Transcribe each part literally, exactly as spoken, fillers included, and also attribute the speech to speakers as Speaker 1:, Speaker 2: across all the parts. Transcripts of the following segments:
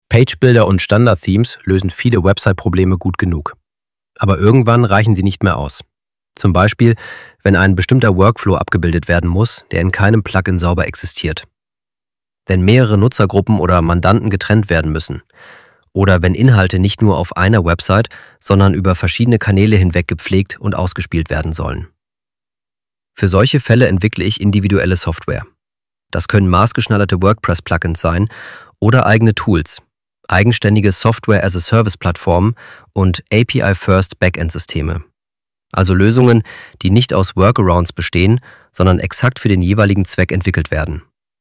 Speaker 1: Page-Builder und Standard-Themes lösen viele Website-Probleme gut genug. Aber irgendwann reichen sie nicht mehr aus. Zum Beispiel, wenn ein bestimmter Workflow abgebildet werden muss, der in keinem Plugin sauber existiert. Wenn mehrere Nutzergruppen oder Mandanten getrennt werden müssen. Oder wenn Inhalte nicht nur auf einer Website, sondern über verschiedene Kanäle hinweg gepflegt und ausgespielt werden sollen. Für solche Fälle entwickle ich individuelle Software. Das können maßgeschneiderte WordPress-Plugins sein oder eigene Tools, eigenständige Software-as-a-Service-Plattformen und A P I-First Backend-Systeme. Also Lösungen, die nicht aus Workarounds bestehen, sondern exakt für den jeweiligen Zweck entwickelt werden.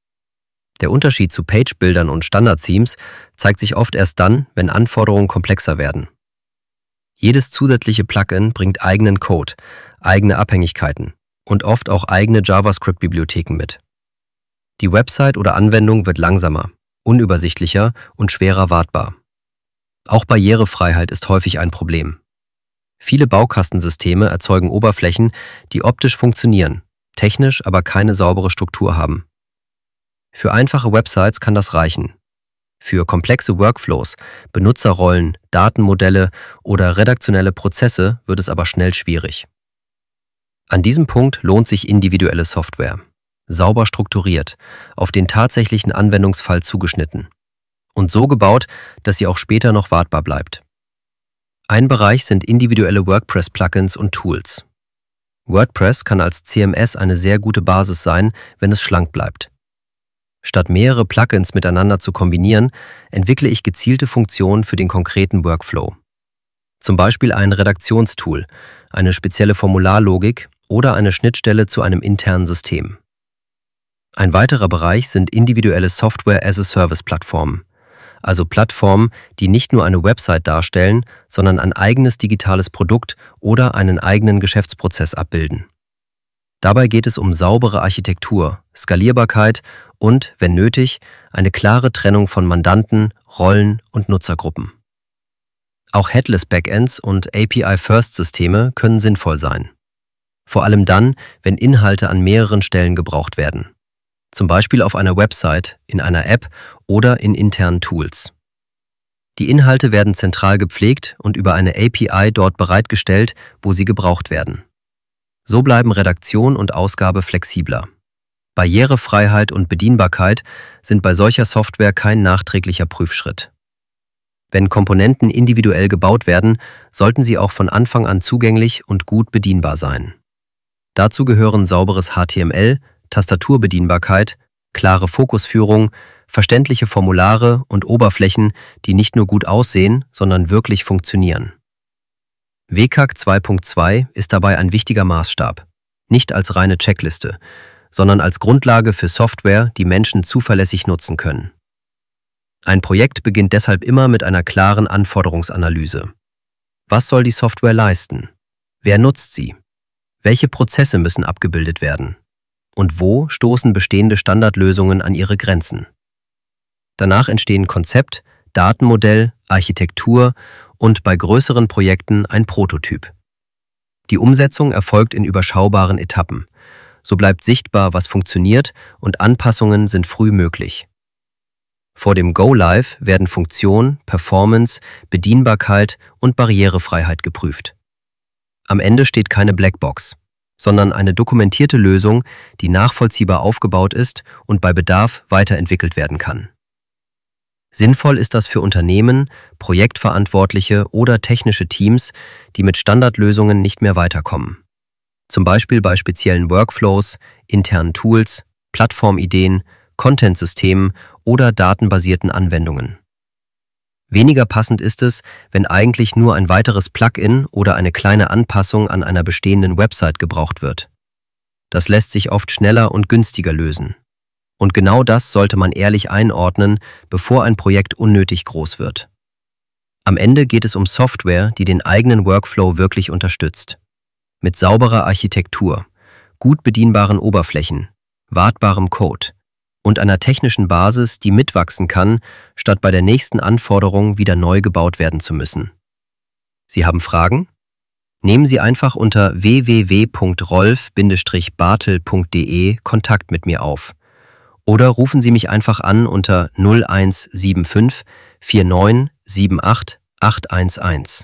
Speaker 1: Der Unterschied zu Page-Buildern und Standard-Themes zeigt sich oft erst dann, wenn Anforderungen komplexer werden. Jedes zusätzliche Plugin bringt eigenen Code, eigene Abhängigkeiten und oft auch eigene JavaScript-Bibliotheken mit. Die Website oder Anwendung wird langsamer, unübersichtlicher und schwerer wartbar. Auch Barrierefreiheit ist häufig ein Problem. Viele Baukastensysteme erzeugen Oberflächen, die optisch funktionieren, technisch aber keine saubere Struktur haben. Für einfache Websites kann das reichen. Für komplexe Workflows, Benutzerrollen, Datenmodelle oder redaktionelle Prozesse wird es aber schnell schwierig. An diesem Punkt lohnt sich individuelle Software. Sauber strukturiert, auf den tatsächlichen Anwendungsfall zugeschnitten und so gebaut, dass sie auch später noch wartbar bleibt. Ein Bereich sind individuelle WordPress-Plugins und Tools. WordPress kann als C M S eine sehr gute Basis sein, wenn es schlank bleibt. Statt mehrere Plugins miteinander zu kombinieren, entwickle ich gezielte Funktionen für den konkreten Workflow. Zum Beispiel ein Redaktionstool, eine spezielle Formularlogik oder eine Schnittstelle zu einem internen System. Ein weiterer Bereich sind individuelle Software-as-a-Service-Plattformen, also Plattformen, die nicht nur eine Website darstellen, sondern ein eigenes digitales Produkt oder einen eigenen Geschäftsprozess abbilden. Dabei geht es um saubere Architektur, Skalierbarkeit und, wenn nötig, eine klare Trennung von Mandanten, Rollen und Nutzergruppen. Auch Headless-Backends und A P I-First-Systeme können sinnvoll sein. Vor allem dann, wenn Inhalte an mehreren Stellen gebraucht werden. Zum Beispiel auf einer Website, in einer App oder in internen Tools. Die Inhalte werden zentral gepflegt und über eine A P I dort bereitgestellt, wo sie gebraucht werden. So bleiben Redaktion und Ausgabe flexibler. Barrierefreiheit und Bedienbarkeit sind bei solcher Software kein nachträglicher Prüfschritt. Wenn Komponenten individuell gebaut werden, sollten sie auch von Anfang an zugänglich und gut bedienbar sein. Dazu gehören sauberes H T M L, Tastaturbedienbarkeit, klare Fokusführung, verständliche Formulare und Oberflächen, die nicht nur gut aussehen, sondern wirklich funktionieren. W CAG zwei Punkt zwei ist dabei ein wichtiger Maßstab, nicht als reine Checkliste, sondern als Grundlage für Software, die Menschen zuverlässig nutzen können. Ein Projekt beginnt deshalb immer mit einer klaren Anforderungsanalyse. Was soll die Software leisten? Wer nutzt sie? Welche Prozesse müssen abgebildet werden? Und wo stoßen bestehende Standardlösungen an ihre Grenzen? Danach entstehen Konzept, Datenmodell, Architektur und bei größeren Projekten ein Prototyp. Die Umsetzung erfolgt in überschaubaren Etappen. So bleibt sichtbar, was funktioniert und Anpassungen sind früh möglich. Vor dem Go-Live werden Funktion, Performance, Bedienbarkeit und Barrierefreiheit geprüft. Am Ende steht keine Blackbox, sondern eine dokumentierte Lösung, die nachvollziehbar aufgebaut ist und bei Bedarf weiterentwickelt werden kann. Sinnvoll ist das für Unternehmen, Projektverantwortliche oder technische Teams, die mit Standardlösungen nicht mehr weiterkommen. Zum Beispiel bei speziellen Workflows, internen Tools, Plattformideen, Content-Systemen oder datenbasierten Anwendungen. Weniger passend ist es, wenn eigentlich nur ein weiteres Plugin oder eine kleine Anpassung an einer bestehenden Website gebraucht wird. Das lässt sich oft schneller und günstiger lösen. Und genau das sollte man ehrlich einordnen, bevor ein Projekt unnötig groß wird. Am Ende geht es um Software, die den eigenen Workflow wirklich unterstützt. Mit sauberer Architektur, gut bedienbaren Oberflächen, wartbarem Code und einer technischen Basis, die mitwachsen kann, statt bei der nächsten Anforderung wieder neu gebaut werden zu müssen. Sie haben Fragen? Nehmen Sie einfach unter w w w punkt rolf Bindestrich bartel punkt de Kontakt mit mir auf oder rufen Sie mich einfach an unter null eins sieben fünf vier neun sieben acht acht eins eins.